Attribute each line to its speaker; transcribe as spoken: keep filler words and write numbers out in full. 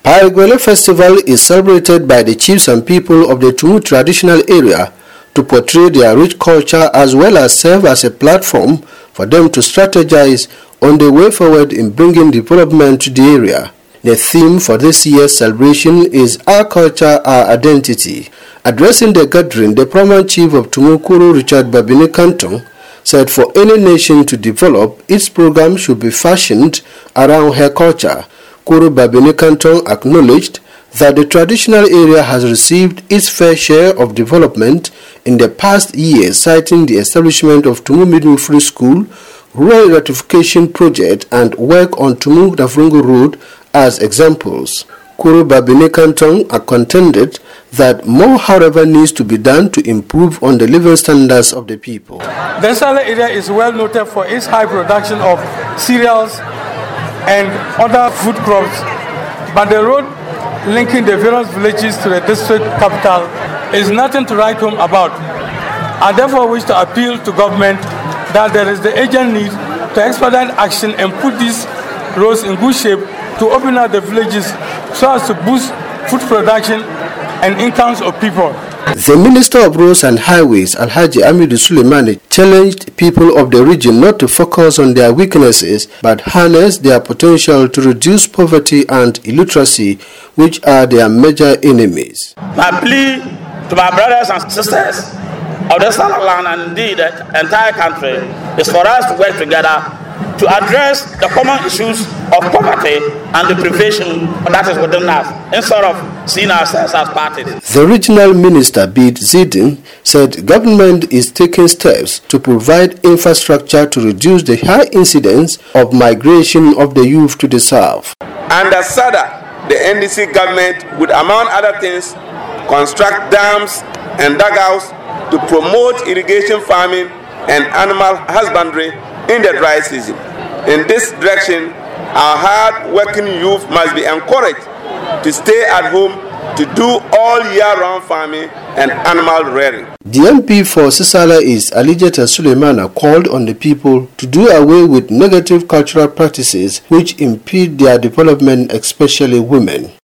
Speaker 1: Paraguele Festival is celebrated by the chiefs and people of the Tumu traditional area to portray their rich culture as well as serve as a platform for them to strategize on the way forward in bringing development to the area. The theme for this year's celebration is Our Culture, Our Identity. Addressing the gathering, the paramount chief of Tumu, Kuru Richard Babini Kantong, said for any nation to develop, its program should be fashioned around her culture. Kuru Babini Kantong acknowledged that the traditional area has received its fair share of development in the past years, citing the establishment of Tumu Midwifery School, rural electrification project, and work on Tumu Dafrungu Road as examples. Kuru Babini Kantong contended that more, however, needs to be done to improve on the living standards of the people.
Speaker 2: The Nsala area is well noted for its high production of cereals and other food crops, but the road linking the various villages to the district capital is nothing to write home about. I therefore wish to appeal to government that there is the urgent need to expedite action and put these roads in good shape to open up the villages so as to boost food production and incomes of people.
Speaker 1: The Minister of Roads and Highways, Alhaji Amidu Suleimani, challenged people of the region not to focus on their weaknesses but harness their potential to reduce poverty and illiteracy, which are their major enemies.
Speaker 3: My plea to my brothers and sisters of the Nsala land and indeed the entire country is for us to work together to address the common issues of poverty and deprivation that is within us, instead of seeing ourselves as parties.
Speaker 1: The regional minister, Bid Zidin, said government is taking steps to provide infrastructure to reduce the high incidence of migration of the youth to the south.
Speaker 4: Under SADA, the N D C government would, among other things, construct dams and dugouts to promote irrigation farming and animal husbandry in the dry season. In this direction, our hard-working youth must be encouraged to stay at home to do all year-round farming and animal rearing.
Speaker 1: The M P for Sisala East, Alijata Suleimana, called on the people to do away with negative cultural practices which impede their development, especially women.